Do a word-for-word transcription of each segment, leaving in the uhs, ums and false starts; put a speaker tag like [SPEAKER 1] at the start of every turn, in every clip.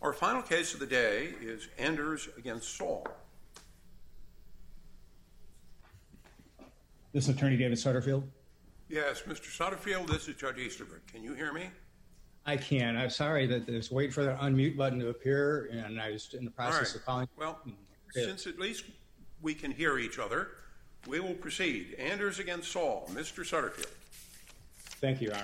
[SPEAKER 1] Our final case of the day is Anders against Saul.
[SPEAKER 2] This is Attorney David Sutterfield.
[SPEAKER 1] Yes, Mister Sutterfield, this is Judge Easterbrook. Can you hear me?
[SPEAKER 2] I can. I'm sorry that there's waiting for the unmute button to appear, and I was in the process
[SPEAKER 1] right.
[SPEAKER 2] of calling.
[SPEAKER 1] Well, since at least we can hear each other, we will proceed. Anders against Saul. Mister Sutterfield.
[SPEAKER 2] Thank you, Your Honor.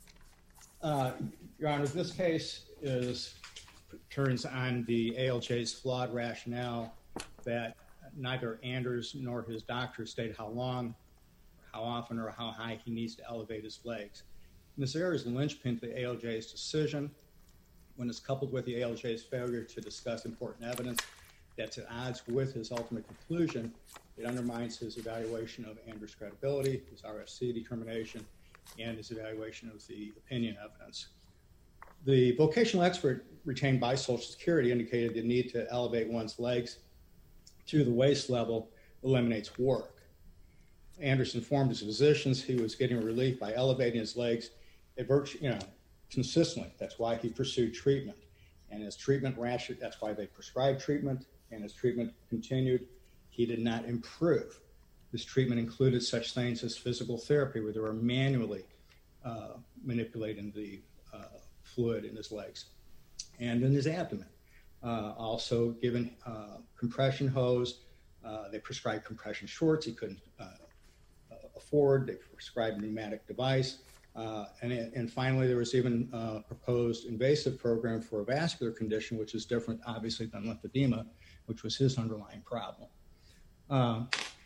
[SPEAKER 2] Uh, Your Honor, this case is turns on the A L J's flawed rationale that neither Anders nor his doctor stated how long, how often, or how high he needs to elevate his legs. And this error is the linchpin to the A L J's decision. When it's coupled with the A L J's failure to discuss important evidence that's at odds with his ultimate conclusion, it undermines his evaluation of Anders' credibility, his R F C determination, and his evaluation of the opinion evidence. The vocational expert retained by Social Security indicated the need to elevate one's legs to the waist level eliminates work. Anders informed his physicians he was getting relief by elevating his legs at virtue, you know, consistently. That's why he pursued treatment. And his treatment ration, that's why they prescribed treatment, and his treatment continued. He did not improve. This treatment included such things as physical therapy, where they were manually uh, manipulating the uh, fluid in his legs and in his abdomen. Uh, also given uh, compression hose. Uh, they prescribed compression shorts he couldn't uh, afford. They prescribed a pneumatic device. Uh, and, and finally, there was even a proposed invasive program for a vascular condition, which is different, obviously, than lymphedema, which was his underlying problem. Uh,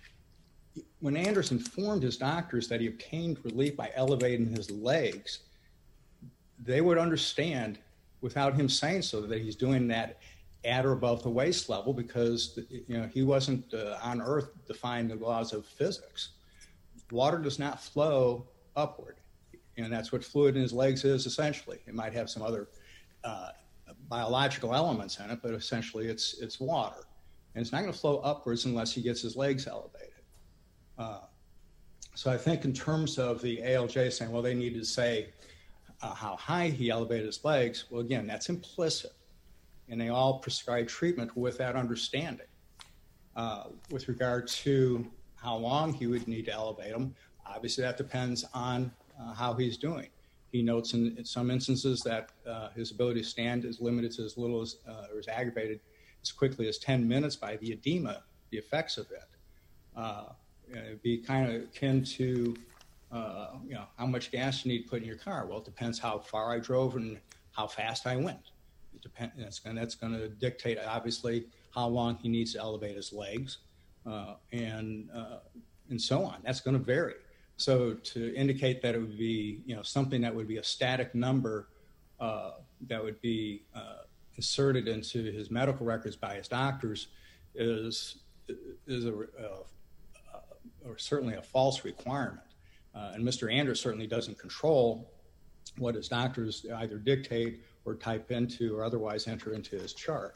[SPEAKER 2] when Anders informed his doctors that he obtained relief by elevating his legs, they would understand without him saying so that he's doing that at or above the waist level, because you know he wasn't uh, on Earth defying the laws of physics. Water does not flow upward, and that's what fluid in his legs is essentially. It might have some other uh, biological elements in it, but essentially it's it's water, and it's not going to flow upwards unless he gets his legs elevated. Uh, so I think in terms of the A L J saying, well, they need to say uh, how high he elevated his legs, well, again, that's implicit. And they all prescribe treatment with that understanding. Uh, with regard to how long he would need to elevate them, obviously that depends on uh, how he's doing. He notes in, in some instances that uh, his ability to stand is limited to as little as, uh, or is aggravated as quickly as ten minutes by the edema, the effects of it. Uh, it'd be kind of akin to, uh, you know, how much gas you need to put in your car. Well, it depends how far I drove and how fast I went. It depend, that's going that's going to dictate, obviously, how long he needs to elevate his legs, uh, and uh, and so on. That's going to vary. So to indicate that it would be, you know, something that would be a static number uh, that would be uh, inserted into his medical records by his doctors is is a, a, a or certainly a false requirement. Uh, and Mister Anders certainly doesn't control what his doctors either dictate or type into or otherwise enter into his chart.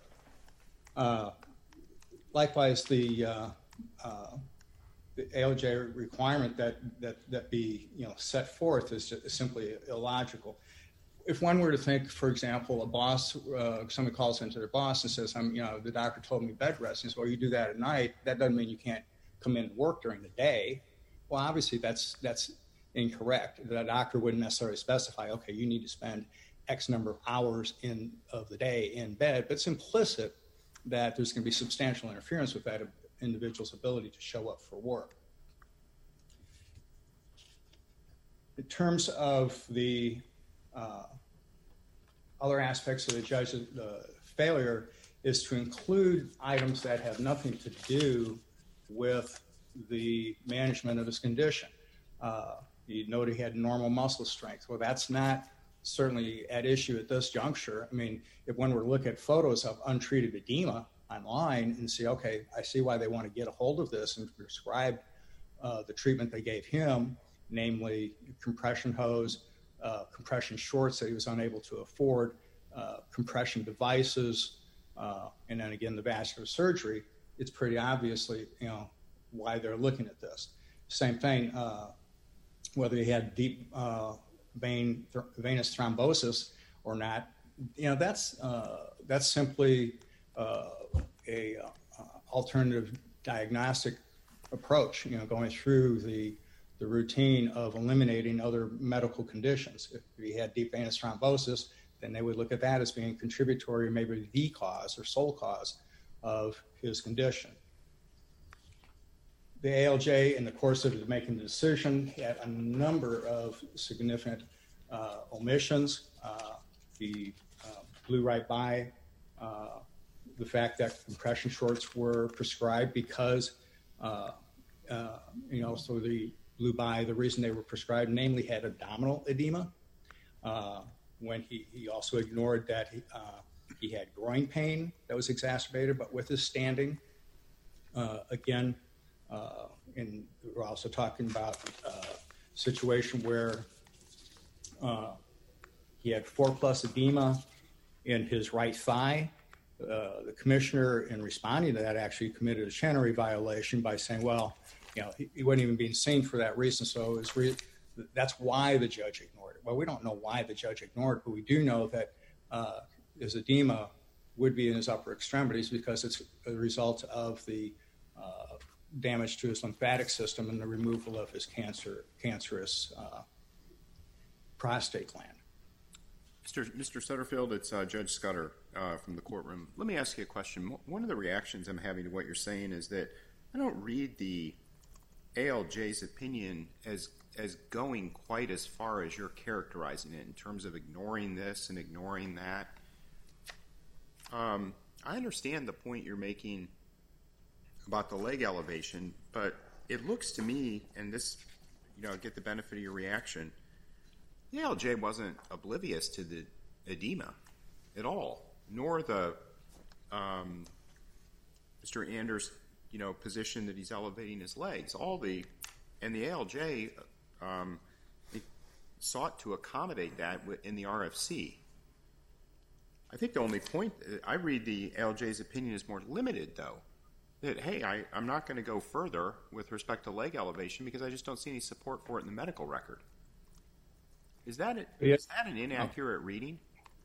[SPEAKER 2] Uh, likewise, the, uh, uh, the A L J requirement that, that, that be you know, set forth is, just, is simply illogical. If one were to think, for example, a boss, uh, somebody calls into their boss and says, I'm, you know, the doctor told me bed rest, and says, well, you do that at night, that doesn't mean you can't come in and work during the day. Well, obviously that's that's incorrect. The doctor wouldn't necessarily specify, okay, you need to spend X number of hours in of the day in bed, but it's implicit that there's going to be substantial interference with that individual's ability to show up for work. In terms of the uh, other aspects of the judge's uh, failure is to include items that have nothing to do with the management of his condition. Uh, you noted he had normal muscle strength. Well, that's not certainly at issue at this juncture. I mean, if one were to look at photos of untreated edema online and see, okay, I see why they want to get a hold of this and prescribe uh, the treatment they gave him, namely compression hose, uh, compression shorts that he was unable to afford, uh, compression devices, uh, and then again, the vascular surgery, it's pretty obviously, you know, why they're looking at this. Same thing, uh, whether he had deep uh, vein th- venous thrombosis or not, you know, that's uh, that's simply uh, a uh, alternative diagnostic approach. You know, going through the the routine of eliminating other medical conditions. If he had deep venous thrombosis, then they would look at that as being contributory, or maybe the cause or sole cause of his condition. The A L J, in the course of making the decision, had a number of significant uh, omissions. Uh, he uh, blew right by uh, the fact that compression shorts were prescribed because, uh, uh, you know, so the blew by the reason they were prescribed, namely had abdominal edema. Uh, when he, he also ignored that he, uh, he had groin pain that was exacerbated, but with his standing, uh, again, uh, and we're also talking about a situation where uh, he had four plus edema in his right thigh. Uh, the commissioner, in responding to that, actually committed a Chenery violation by saying, well, you know, he, he wasn't even being seen for that reason, so it's re- that's why the judge ignored it. Well, we don't know why the judge ignored it, but we do know that uh, his edema would be in his upper extremities because it's a result of the uh, damage to his lymphatic system and the removal of his cancer, cancerous uh, prostate gland.
[SPEAKER 3] Mister Mister Sutterfield, it's uh, Judge Scudder uh, from the courtroom. Let me ask you a question. One of the reactions I'm having to what you're saying is that I don't read the A L J's opinion as as going quite as far as you're characterizing it in terms of ignoring this and ignoring that. Um, I understand the point you're making about the leg elevation, but it looks to me, and this, you know, get the benefit of your reaction, the A L J wasn't oblivious to the edema at all, nor the um, Mister Anders, you know, position that he's elevating his legs. All the and the A L J um, sought to accommodate that in the R F C. I think the only point I read the A L J's opinion is more limited, though. That hey, I, I'm not going to go further with respect to leg elevation because I just don't see any support for it in the medical record. Is that it?
[SPEAKER 2] Yeah.
[SPEAKER 3] Is that an inaccurate oh. reading?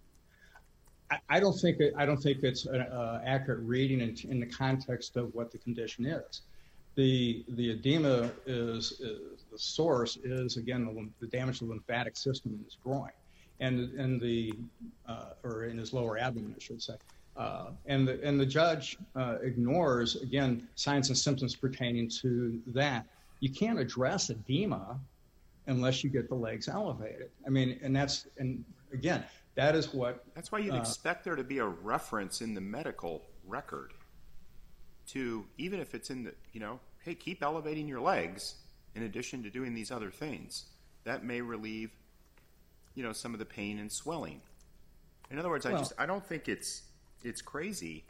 [SPEAKER 2] I, I don't think it, I don't think it's an uh, accurate reading in, in the context of what the condition is. The the edema is, is the source is again the, the damage to the lymphatic system in his groin, and and the uh, or in his lower abdomen, I should say. Uh, and the and the judge uh, ignores again signs and symptoms pertaining to that. You can't address edema unless you get the legs elevated. I mean, and that's and again that is what.
[SPEAKER 3] That's why you'd
[SPEAKER 2] uh,
[SPEAKER 3] expect there to be a reference in the medical record to, even if it's in the, you know, hey, keep elevating your legs in addition to doing these other things. That may relieve, you know, some of the pain and swelling. In other words, I well, just I don't think it's it's crazy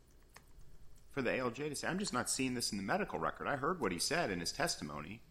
[SPEAKER 3] for the A L J to say, I'm just not seeing this in the medical record. I heard what he said in his testimony.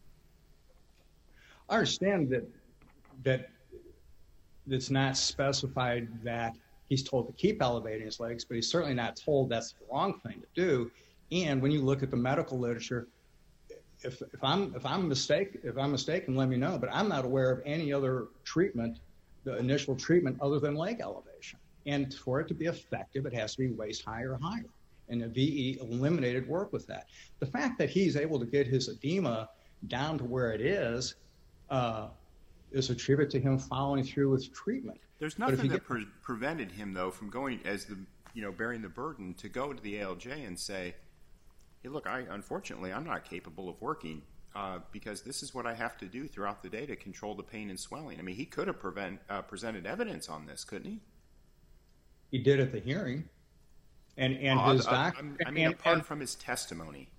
[SPEAKER 2] I understand that that it's not specified that he's told to keep elevating his legs, but he's certainly not told that's the wrong thing to do. And when you look at the medical literature, if if I'm if I'm mistake if I'm mistaken, let me know. But I'm not aware of any other treatment, the initial treatment, other than leg elevation. And for it to be effective, it has to be waist high or higher. And the V E eliminated work with that. The fact that he's able to get his edema down to where it is uh, is attributed to him following through with treatment.
[SPEAKER 3] There's nothing that get... pre- prevented him, though, from going as the you know bearing the burden to go to the A L J and say, hey, look, I unfortunately I'm not capable of working uh, because this is what I have to do throughout the day to control the pain and swelling. I mean, he could have prevent, uh, presented evidence on this, couldn't he?
[SPEAKER 2] He did at the hearing, and and
[SPEAKER 3] uh,
[SPEAKER 2] his
[SPEAKER 3] uh,
[SPEAKER 2] doc.
[SPEAKER 3] I mean,
[SPEAKER 2] and,
[SPEAKER 3] apart
[SPEAKER 2] and,
[SPEAKER 3] from his testimony.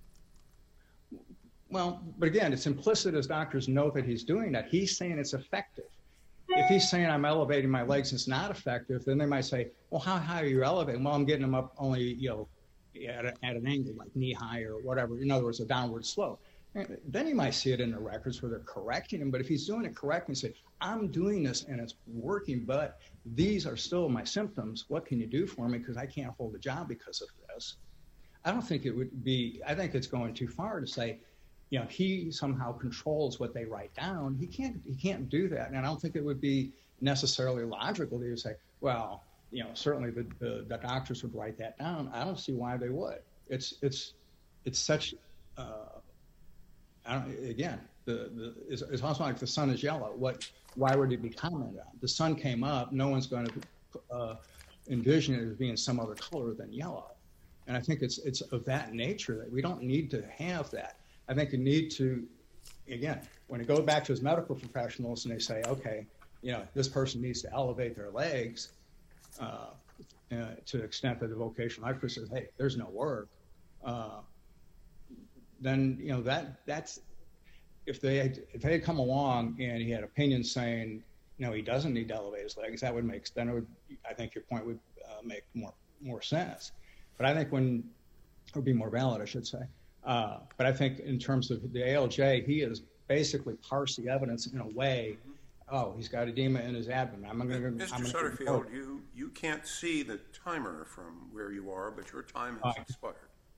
[SPEAKER 2] Well, but again, it's implicit as doctors know that he's doing that. He's saying it's effective. If he's saying I'm elevating my legs, it's not effective. Then they might say, well, how high are you elevating? Well, I'm getting them up only, you know, at, a, at an angle like knee high or whatever. In other words, a downward slope. And then you might see it in the records where they're correcting him. But if he's doing it correctly and say, I'm doing this and it's working, but these are still my symptoms. What can you do for me? Because I can't hold a job because of this. I don't think it would be, I think it's going too far to say, you know, he somehow controls what they write down. He can't, he can't do that. And I don't think it would be necessarily logical to say, well, you know, certainly the, the, the doctors would write that down. I don't see why they would. It's it's it's such. Uh, I don't, again, the, the it's, it's also like the sun is yellow. What? Why would it be commented on? The sun came up. No one's going to uh, envision it as being some other color than yellow. And I think it's it's of that nature that we don't need to have that. I think you need to, again, when you go back to his medical professionals and they say, okay, you know, this person needs to elevate their legs uh, uh, to the extent that the vocational expert says, hey, there's no work. Uh, then, you know, that that's, if they had, if they had come along and he had opinions saying, no, he doesn't need to elevate his legs, that would make, then it would, I think your point would uh, make more, more sense. But I think when, it would be more valid, I should say. Uh, but I think in terms of the A L J, he has basically parsed the evidence in a way, oh, he's got edema in his abdomen. I'm going to
[SPEAKER 1] Mister Sutterfield, you, you can't see the timer from where you are, but your time has uh, expired.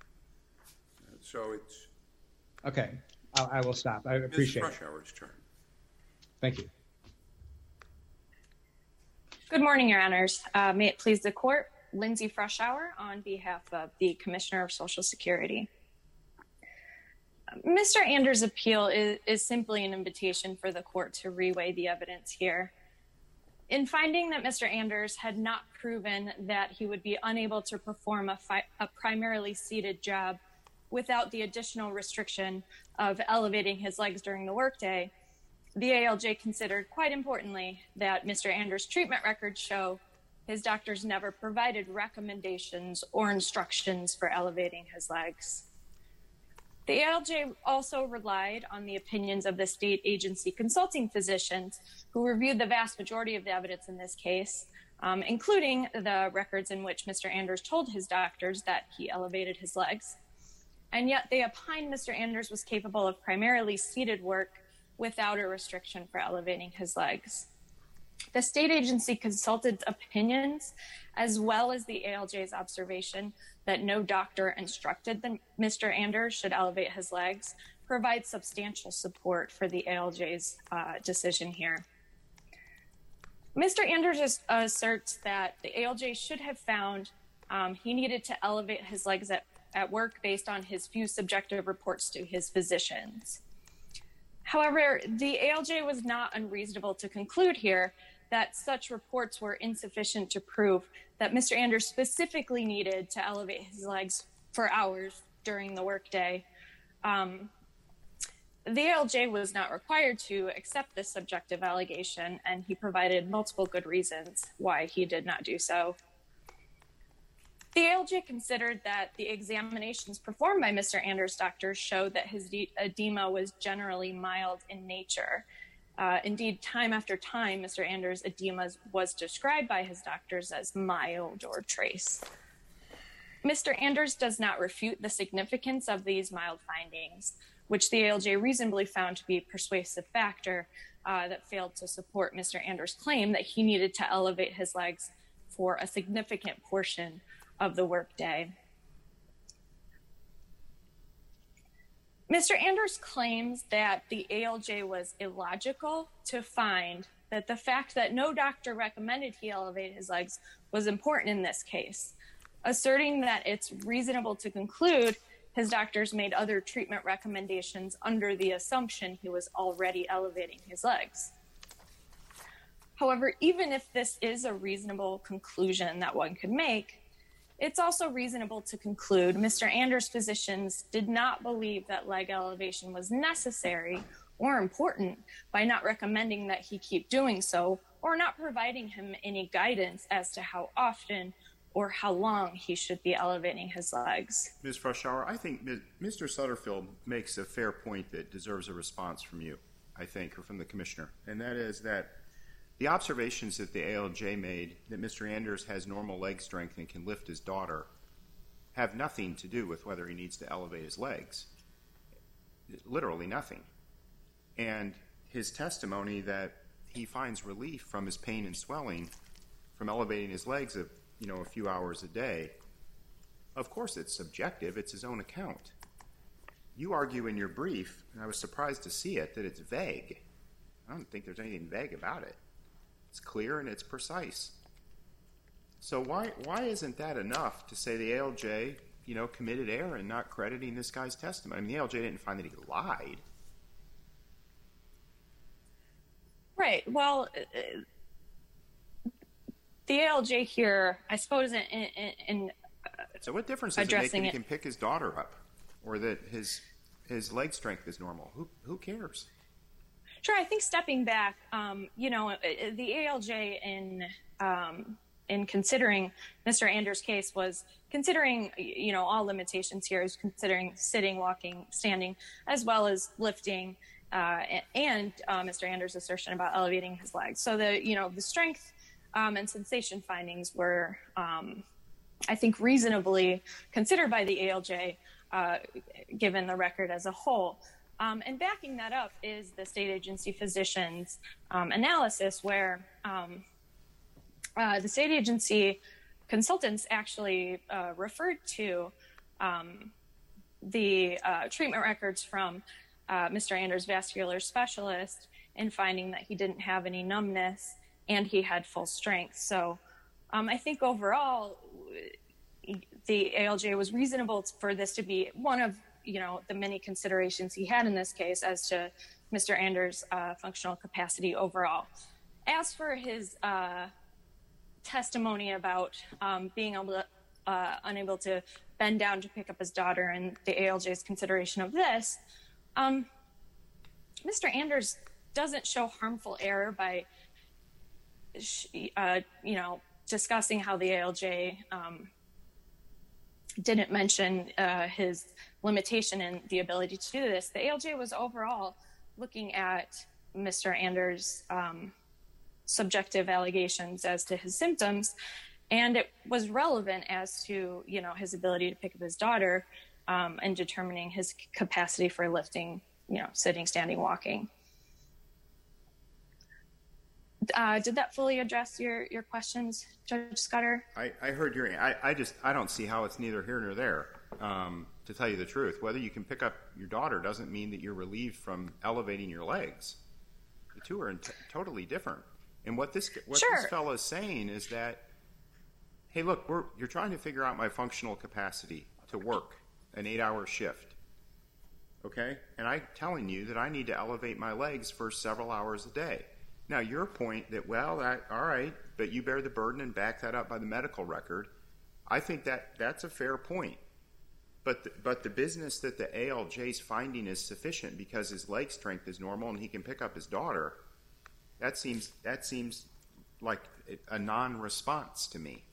[SPEAKER 1] So it's...
[SPEAKER 2] Okay, I, I will stop. I appreciate it.
[SPEAKER 1] Miz Freshour's turn.
[SPEAKER 2] Thank you.
[SPEAKER 4] Good morning, Your Honors. Uh, may it please the Court, Lindsay Freshour on behalf of the Commissioner of Social Security. Mister Anders' appeal is, is simply an invitation for the Court to reweigh the evidence here. In finding that Mister Anders had not proven that he would be unable to perform a, fi- a primarily seated job without the additional restriction of elevating his legs during the workday, the A L J considered, quite importantly, that Mister Anders' treatment records show his doctors never provided recommendations or instructions for elevating his legs. The A L J also relied on the opinions of the state agency consulting physicians who reviewed the vast majority of the evidence in this case, um, including the records in which Mister Anders told his doctors that he elevated his legs. And yet they opined Mister Anders was capable of primarily seated work without a restriction for elevating his legs. The state agency consulted opinions, as well as the A L J's observation that no doctor instructed that Mister Anders should elevate his legs, provides substantial support for the A L J's uh, decision here. Mister Anders asserts that the A L J should have found um, he needed to elevate his legs at, at work based on his few subjective reports to his physicians. However, the A L J was not unreasonable to conclude here that such reports were insufficient to prove that Mister Anders specifically needed to elevate his legs for hours during the workday. Um, the A L J was not required to accept this subjective allegation, and he provided multiple good reasons why he did not do so. The A L J considered that the examinations performed by Mister Anders' doctors showed that his edema was generally mild in nature. Uh, indeed, time after time, Mister Anders' edema was described by his doctors as mild or trace. Mister Anders does not refute the significance of these mild findings, which the A L J reasonably found to be a persuasive factor uh, that failed to support Mister Anders' claim that he needed to elevate his legs for a significant portion of the workday. Mister Anders claims that the A L J was illogical to find that the fact that no doctor recommended he elevate his legs was important in this case, asserting that it's reasonable to conclude his doctors made other treatment recommendations under the assumption he was already elevating his legs. However, even if this is a reasonable conclusion that one could make, it's also reasonable to conclude Mister Anders' physicians did not believe that leg elevation was necessary or important by not recommending that he keep doing so or not providing him any guidance as to how often or how long he should be elevating his legs.
[SPEAKER 3] Miz Freshour, I think Mister Sutterfield makes a fair point that deserves a response from you, I think, or from the Commissioner, and that is that the observations that the A L J made that Mister Anders has normal leg strength and can lift his daughter have nothing to do with whether he needs to elevate his legs. Literally nothing. And his testimony that he finds relief from his pain and swelling from elevating his legs a, you know, a few hours a day, of course it's subjective, it's his own account. You argue in your brief, and I was surprised to see it, that it's vague. I don't think there's anything vague about it. It's clear and it's precise. So why why isn't that enough to say the A L J, you know, committed error in not crediting this guy's testimony? I mean, the A L J didn't find that he lied.
[SPEAKER 4] Right. Well, uh, the A L J here, I suppose, in, in, in uh,
[SPEAKER 3] so what difference does it make that he
[SPEAKER 4] it,
[SPEAKER 3] can pick his daughter up, or that his his leg strength is normal? Who who cares?
[SPEAKER 4] Sure. I think stepping back, um, you know, the A L J in um, in considering Mister Anders' case was considering, you know, all limitations here, is considering sitting, walking, standing, as well as lifting, uh, and uh, Mister Anders' assertion about elevating his legs. So the, you know, the strength um, and sensation findings were, um, I think, reasonably considered by the A L J, uh, given the record as a whole. Um, and backing that up is the state agency physician's um, analysis, where um, uh, the state agency consultants actually uh, referred to um, the uh, treatment records from uh, Mister Anders' vascular specialist in finding that he didn't have any numbness and he had full strength. So um, I think overall, the A L J was reasonable for this to be one of, you know, the many considerations he had in this case as to Mister Anders' uh, functional capacity overall. As for his uh, testimony about um, being able to, uh, unable to bend down to pick up his daughter and the A L J's consideration of this, um, Mister Anders doesn't show harmful error by, uh, you know, discussing how the A L J um, didn't mention uh, his limitation in the ability to do this. The A L J was overall looking at Mister Anders' um, subjective allegations as to his symptoms, and it was relevant as to, you know, his ability to pick up his daughter um, and determining his capacity for lifting, you know, sitting, standing, walking. Uh, did that fully address your, your questions, Judge Scudder?
[SPEAKER 3] I, I heard your, I, I just, I don't see how it's neither here nor there, um, to tell you the truth. Whether you can pick up your daughter doesn't mean that you're relieved from elevating your legs. The two are t- totally different. And what this, what
[SPEAKER 4] Sure.
[SPEAKER 3] this fellow is saying is that, hey, look, we're, you're trying to figure out my functional capacity to work an eight-hour shift, okay? And I'm telling you that I need to elevate my legs for several hours a day. Now, your point that, well, that, all right, but you bear the burden and back that up by the medical record, I think that that's a fair point. But the, but the business that the A L J's finding is sufficient because his leg strength is normal and he can pick up his daughter, that seems that seems like a non-response to me.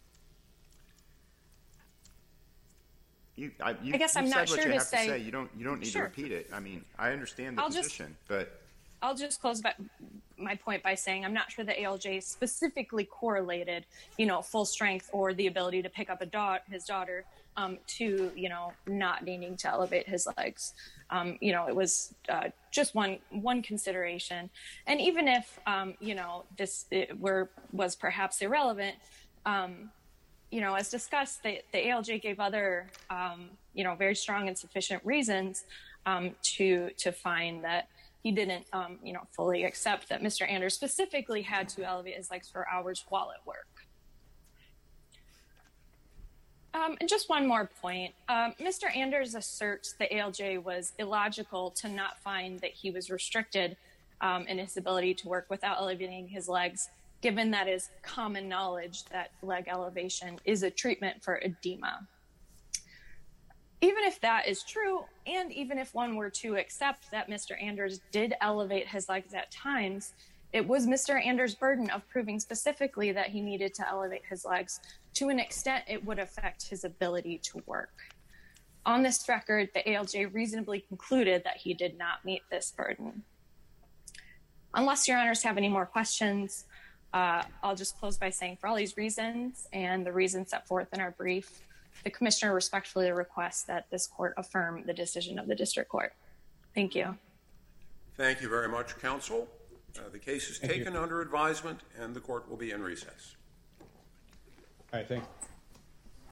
[SPEAKER 3] You, I, you,
[SPEAKER 4] I guess
[SPEAKER 3] you
[SPEAKER 4] I'm
[SPEAKER 3] said
[SPEAKER 4] not
[SPEAKER 3] what
[SPEAKER 4] sure
[SPEAKER 3] you
[SPEAKER 4] to
[SPEAKER 3] have
[SPEAKER 4] say.
[SPEAKER 3] to say. You don't you don't need
[SPEAKER 4] Sure.
[SPEAKER 3] to repeat it. I mean, I understand the
[SPEAKER 4] I'll just-
[SPEAKER 3] position, but
[SPEAKER 4] I'll just close by my point by saying I'm not sure the A L J specifically correlated, you know, full strength or the ability to pick up a da- his daughter um, to, you know, not needing to elevate his legs. Um, you know, it was uh, just one one consideration. And even if, um, you know, this it were was perhaps irrelevant, um, you know, as discussed, the, the A L J gave other, um, you know, very strong and sufficient reasons um, to to find that he didn't, um, you know, fully accept that Mister Anders specifically had to elevate his legs for hours while at work. Um, and just one more point. Um, Mister Anders asserts the A L J was illogical to not find that he was restricted um, in his ability to work without elevating his legs, given that is common knowledge that leg elevation is a treatment for edema. Even if that is true, and even if one were to accept that Mister Anders did elevate his legs at times, it was Mister Anders' burden of proving specifically that he needed to elevate his legs to an extent it would affect his ability to work. On this record, the A L J reasonably concluded that he did not meet this burden. Unless your honors have any more questions, uh, I'll just close by saying for all these reasons and the reasons set forth in our brief, the commissioner respectfully requests that this court affirm the decision of the district court. Thank you.
[SPEAKER 1] Thank you very much, counsel. Uh, the case is
[SPEAKER 2] Thank
[SPEAKER 1] taken
[SPEAKER 2] you.
[SPEAKER 1] under advisement and the court will be in recess.
[SPEAKER 2] All right, thank you.